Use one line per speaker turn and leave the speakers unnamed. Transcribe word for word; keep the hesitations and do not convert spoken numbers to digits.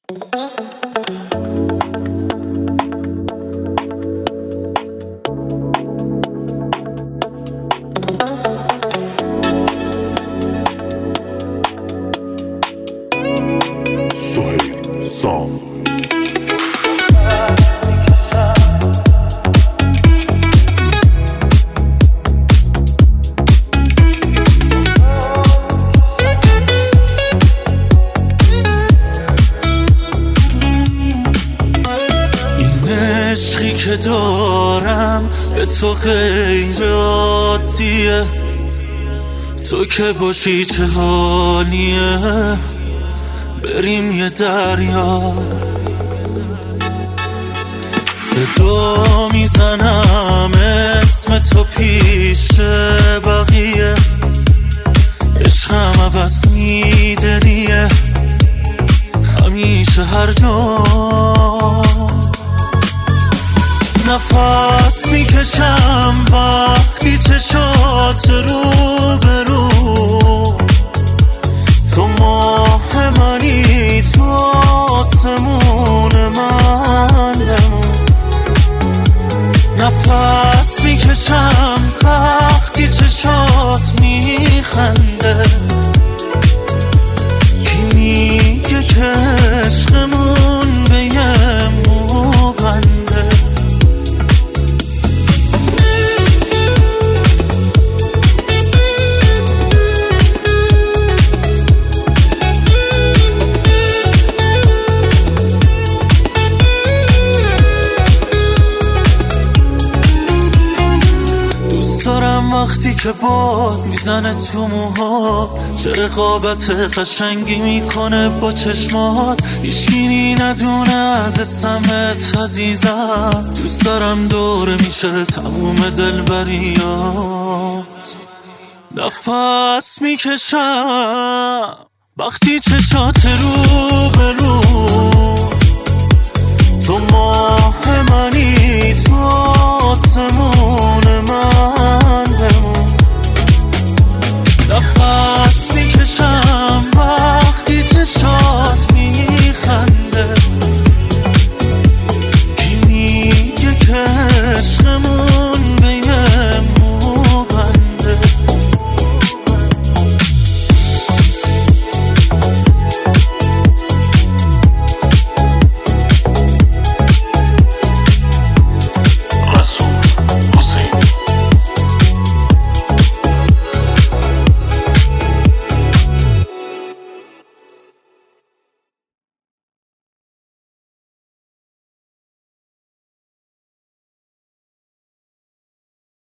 سهیل سام
عشقی که دارم به تو غیر عادیه، تو که باشی چه حالیه، بریم یه دریا. صدا میزنم اسم تو پیش بقیه، عشقم عوض میدنیه همیشه هر جا. نفس میکشم وقتی چشات رو به رو، تو ماه منی، تو آسمون من بمون. نفس میکشم وقتی چشات میخنده، کی میگه که عشقمون به یه مو بنده. دارم وقتی که باد میزنه تو موها، چه رقابت قشنگی میکنه با چشمات، هیچکی ندونه از اسمت عزیزم. دوست دارم دوره میشه تموم دلبریات. نفس میکشم وقتی چشات رو